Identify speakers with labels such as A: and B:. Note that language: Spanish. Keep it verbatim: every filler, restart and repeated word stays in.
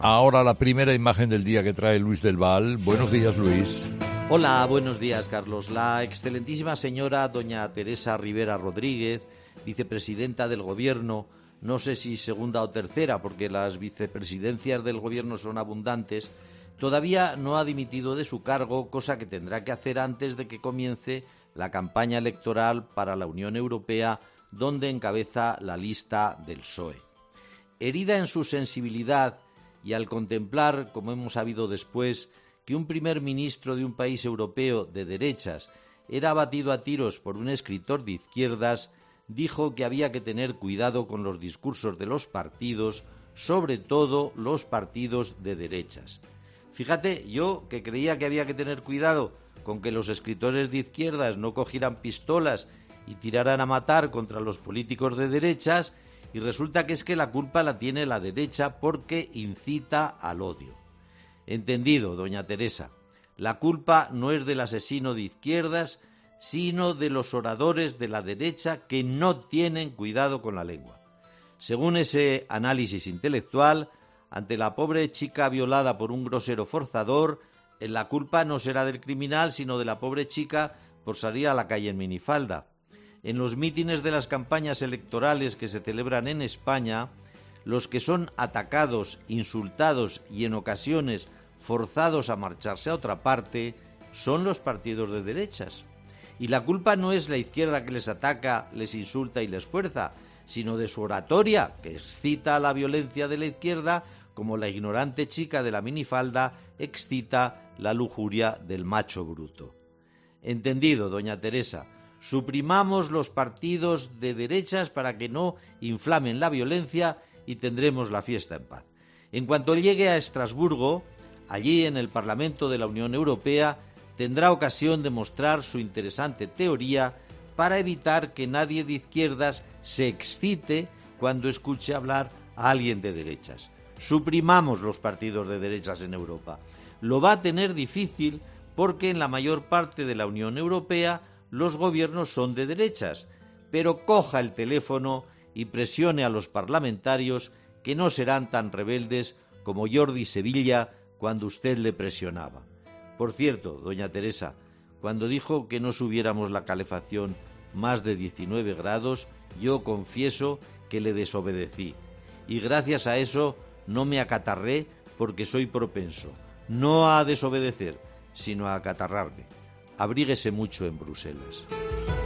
A: Ahora la primera imagen del día que trae Luis del Val. Buenos días, Luis.
B: Hola, buenos días, Carlos. La excelentísima señora doña Teresa Rivera Rodríguez, vicepresidenta del Gobierno, no sé si segunda o tercera, porque las vicepresidencias del Gobierno son abundantes, todavía no ha dimitido de su cargo, cosa que tendrá que hacer antes de que comience la campaña electoral para la Unión Europea, donde encabeza la lista del P S O E. Herida en su sensibilidad y al contemplar, como hemos sabido después, que un primer ministro de un país europeo de derechas era abatido a tiros por un escritor de izquierdas, dijo que había que tener cuidado con los discursos de los partidos, sobre todo los partidos de derechas. Fíjate, yo que creía que había que tener cuidado con que los escritores de izquierdas no cogieran pistolas y tiraran a matar contra los políticos de derechas, y resulta que es que la culpa la tiene la derecha porque incita al odio. Entendido, doña Teresa, la culpa no es del asesino de izquierdas, sino de los oradores de la derecha que no tienen cuidado con la lengua. Según ese análisis intelectual, ante la pobre chica violada por un grosero forzador, la culpa no será del criminal, sino de la pobre chica por salir a la calle en minifalda. En los mítines de las campañas electorales que se celebran en España, los que son atacados, insultados y en ocasiones forzados a marcharse a otra parte son los partidos de derechas. Y la culpa no es la izquierda que les ataca, les insulta y les fuerza, sino de su oratoria, que excita a la violencia de la izquierda, como la ignorante chica de la minifalda excita la lujuria del macho bruto. Entendido, doña Teresa. Suprimamos los partidos de derechas para que no inflamen la violencia y tendremos la fiesta en paz. En cuanto llegue a Estrasburgo, allí en el Parlamento de la Unión Europea, tendrá ocasión de mostrar su interesante teoría para evitar que nadie de izquierdas se excite cuando escuche hablar a alguien de derechas. Suprimamos los partidos de derechas en Europa. Lo va a tener difícil porque en la mayor parte de la Unión Europea los gobiernos son de derechas, pero coja el teléfono y presione a los parlamentarios que no serán tan rebeldes como Jordi Sevilla cuando usted le presionaba. Por cierto, doña Teresa, cuando dijo que no subiéramos la calefacción más de diecinueve grados, yo confieso que le desobedecí. Y gracias a eso no me acatarré porque soy propenso, no a desobedecer, sino a acatarrarme. Abríguese mucho en Bruselas.